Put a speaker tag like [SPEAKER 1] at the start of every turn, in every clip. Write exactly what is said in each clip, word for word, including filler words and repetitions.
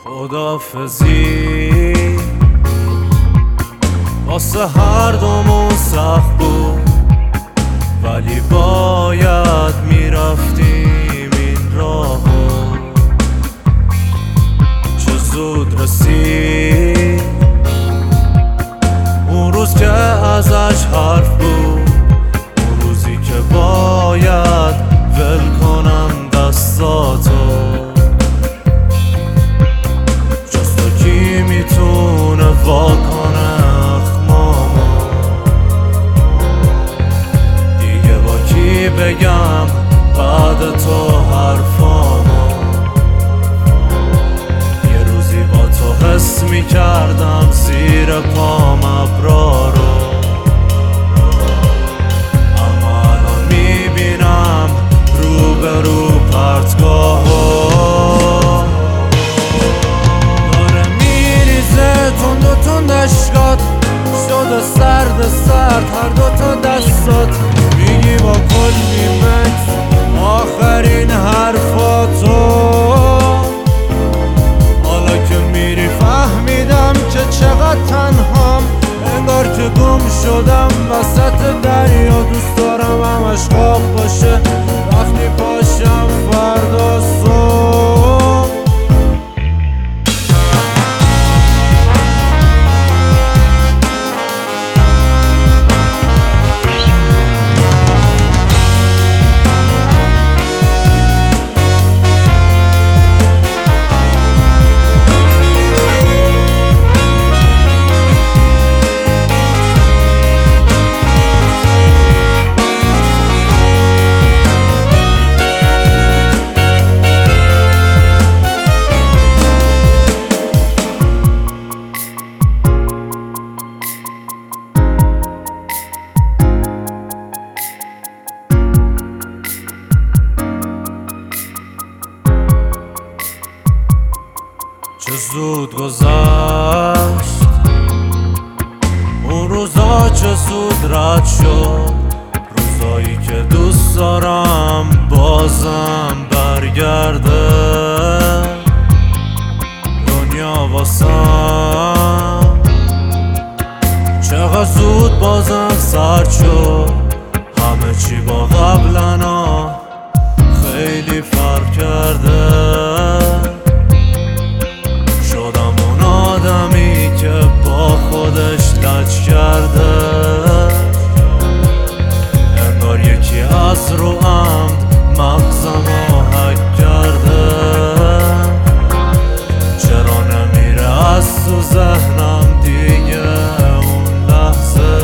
[SPEAKER 1] خدافزی واسه هر دومون سخت بود، ولی باید میرفتیم این راهو. چه زود رسید اون روز که ازش حرف بود، اون روزی که باید ول کنم دستاتو. جز تو کی میتونه واکنه اخمامو؟ دیگه با کی بگم بعد تو حرفامو؟ یه روزی با تو حس میکردم زیر پام ابرا رو، اما الان میبینم رو به رو پرتگاهو. داره میریزه تند و تند اشکات، شده سرد سرد هر دوتا دستات. میگی با کلی مکس آخرین حرفاتو. حالا که میری فهمیدم که چقدر تنهام، انگار که گم شدم وسط دریا. دوست دارم همش خواب باشه وقتی پاشم فردا صبح. چه زود گذشت اون روزا، چه زود رد شد روزایی که دوست دارم بازم برگرده. دنیا واسم چقدر زود بازم سرد شد، همه چی با قبلنا خیلی فرق کرده. خودش لج کرده، انگار یکی از رو عمد مغزمو حک کرده. چرا نمیره از تو ذهنم دیگه اون لحظه؟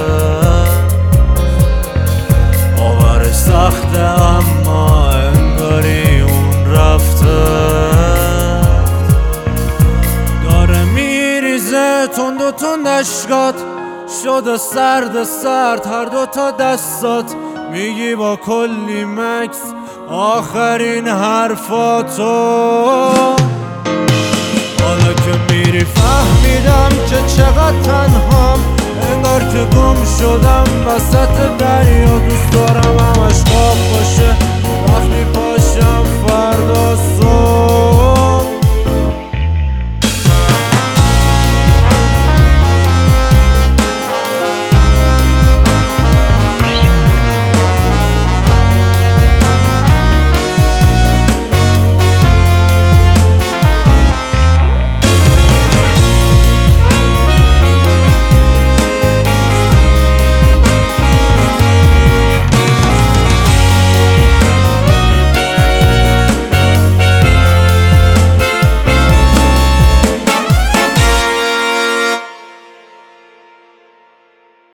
[SPEAKER 1] باورش سخته اما انگاری اون رفته. تند و تند اشکات، شده سرد سرد هر دوتا دستات. میگی با کلی مکس آخرین حرفاتو. حالا که میری فهمیدم که چقدر تنهام، انگار که گم شدم وسط دریا. دوست دارم همش خواب باشه